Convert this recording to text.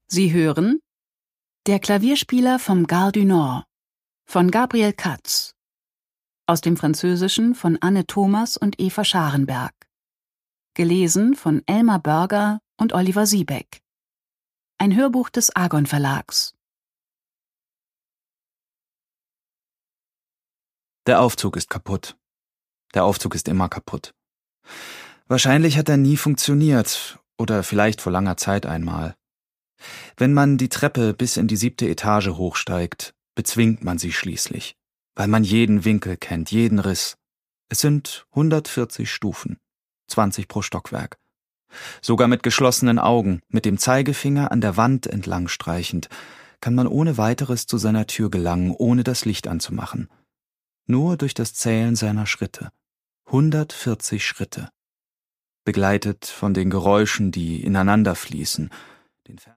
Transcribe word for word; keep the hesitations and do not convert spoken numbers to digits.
Sie hören Der Klavierspieler vom Gare du Nord von Gabriel Katz, aus dem Französischen von Anne Thomas und Eva Scharenberg, gelesen von Elmar Börger und Oliver Siebeck. Ein Hörbuch des Argon Verlags. Der Aufzug ist kaputt. Der Aufzug ist immer kaputt. Wahrscheinlich hat er nie funktioniert, oder vielleicht vor langer Zeit einmal. Wenn man die Treppe bis in die siebte Etage hochsteigt, bezwingt man sie schließlich, weil man jeden Winkel kennt, jeden Riss. Es sind hundertvierzig Stufen, zwanzig pro Stockwerk. Sogar mit geschlossenen Augen, mit dem Zeigefinger an der Wand entlang streichend, kann man ohne weiteres zu seiner Tür gelangen, ohne das Licht anzumachen. Nur durch das Zählen seiner Schritte. hundertvierzig Schritte. Begleitet von den Geräuschen, die ineinander fließen, den